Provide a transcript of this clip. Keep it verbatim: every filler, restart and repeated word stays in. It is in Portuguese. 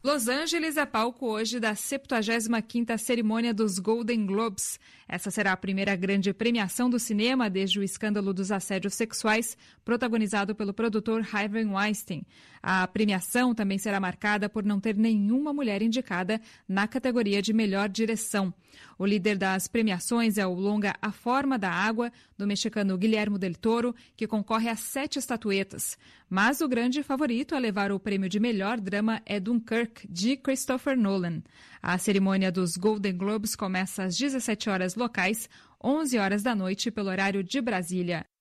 Los Angeles é palco hoje da septuagésima quinta cerimônia dos Golden Globes. Essa será a primeira grande premiação do cinema desde o escândalo dos assédios sexuais, protagonizado pelo produtor Harvey Weinstein. A premiação também será marcada por não ter nenhuma mulher indicada na categoria de melhor direção. O líder das premiações é o longa A Forma da Água, do mexicano Guillermo del Toro, que concorre a sete estatuetas. Mas o grande favorito a levar o prêmio de melhor drama é Dunkirk, de Christopher Nolan. A cerimônia dos Golden Globes começa às dezessete horas locais, onze horas da noite pelo horário de Brasília.